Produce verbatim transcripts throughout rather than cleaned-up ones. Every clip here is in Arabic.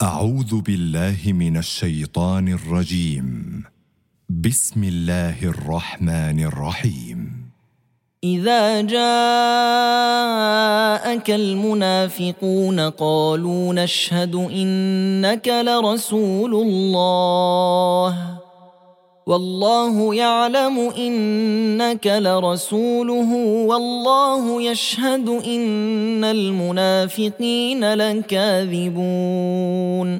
أعوذ بالله من الشيطان الرجيم. بسم الله الرحمن الرحيم. إذا جاءك المنافقون قالوا نشهد إنك لرسول الله والله يعلم إنك لرسوله والله يشهد إن المنافقين لكاذبون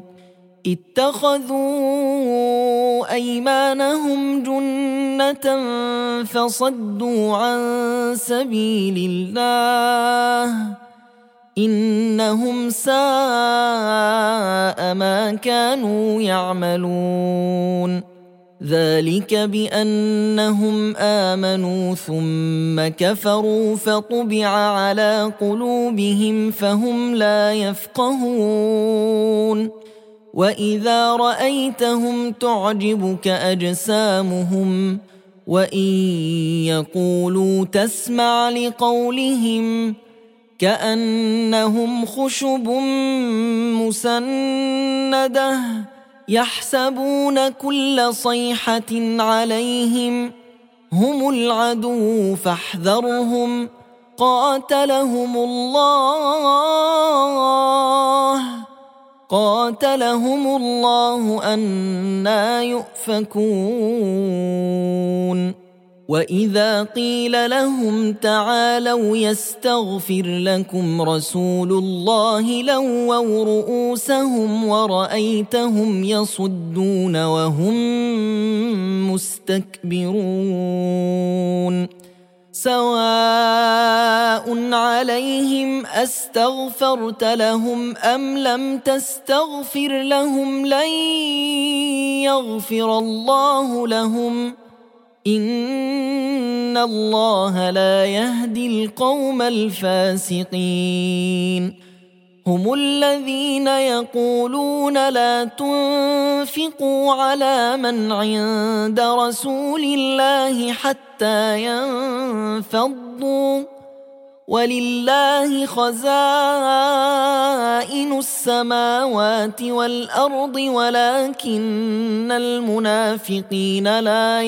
اتخذوا أيمانهم جنة فصدوا عن سبيل الله إنهم ساء ما كانوا يعملون ذلك بأنهم آمنوا ثم كفروا فطبع على قلوبهم فهم لا يفقهون وإذا رأيتهم تعجبك أجسامهم وإن يقولوا تسمع لقولهم كأنهم خشب مسندة يحسبون كل صيحة عليهم هم العدو فاحذرهم قاتلهم الله قاتلهم الله أنى يؤفكون وإذا قيل لهم تعالوا يستغفر لكم رسول الله لووا رؤوسهم ورأيتهم يصدون وهم مستكبرون سواء عليهم أستغفرت لهم أم لم تستغفر لهم لن يغفر الله لهم إن الله لا يهدي القوم الفاسقين هم الذين يقولون لا تنفقوا على من عند رسول الله حتى ينفضوا ولله خزائن السماوات والأرض ولكن المنافقين لا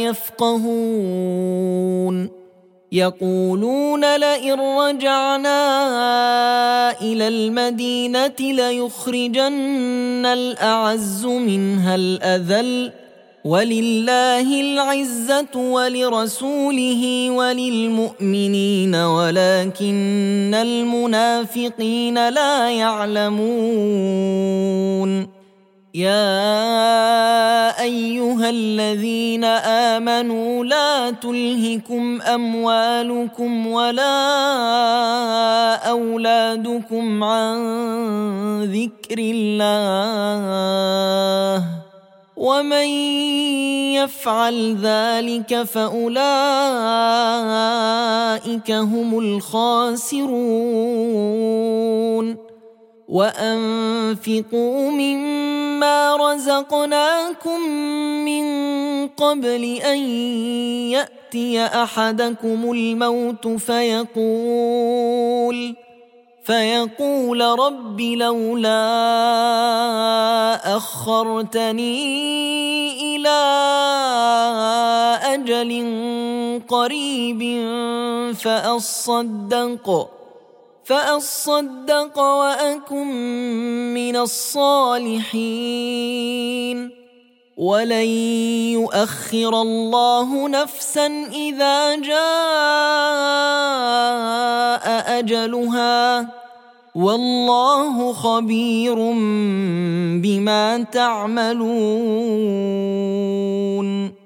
يفقهون يقولون لئن رجعنا إلى المدينة ليخرجن الأعز منها الأذل ولله العزة ولرسوله وللمؤمنين ولكن المنافقين لا يعلمون يا أيها الذين آمنوا لا تلهكم أموالكم ولا أولادكم عن ذكر الله ومن يفعل ذلك فأولئك هم الخاسرون وأنفقوا مما رزقناكم من قبل أن يأتي أحدكم الموت فيقول فيقول رب لولا أخرتني إلى أجل قريب فأصدق فأصدق وأكن من الصالحين ولن يؤخر الله نفسا إذا جاء أجلها والله خبير بما تعملون.